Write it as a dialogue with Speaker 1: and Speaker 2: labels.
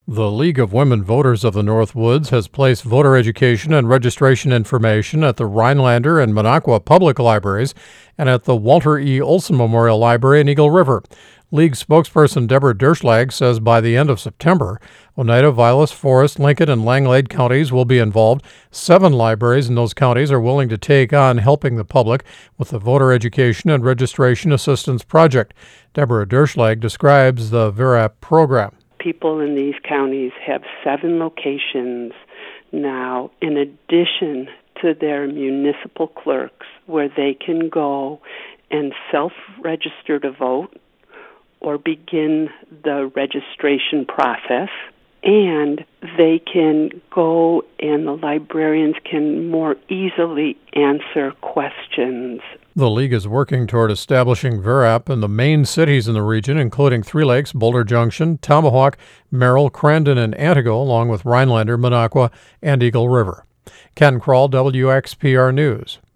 Speaker 1: The League of Women Voters of the Northwoods has placed voter education and registration information at the Rhinelander and Minocqua Public Libraries and at the Walter E. Olson Memorial Library in Eagle River. League spokesperson Deborah Derschlag says by the end of September, Oneida, Vilas, Forest, Lincoln, and Langlade counties will be involved. 7 libraries in those counties are willing to take on helping the public with the Voter Education and Registration Assistance Project. Deborah Derschlag describes the VERAP program.
Speaker 2: People in these counties have 7 locations now, in addition to their municipal clerks, where they can go and self-register to vote or begin the registration process. And they can go and the librarians can more easily answer questions.
Speaker 1: The League is working toward establishing VERAP in the main cities in the region, including Three Lakes, Boulder Junction, Tomahawk, Merrill, Crandon, and Antigo, along with Rhinelander, Minocqua, and Eagle River. Ken Kroll, WXPR News.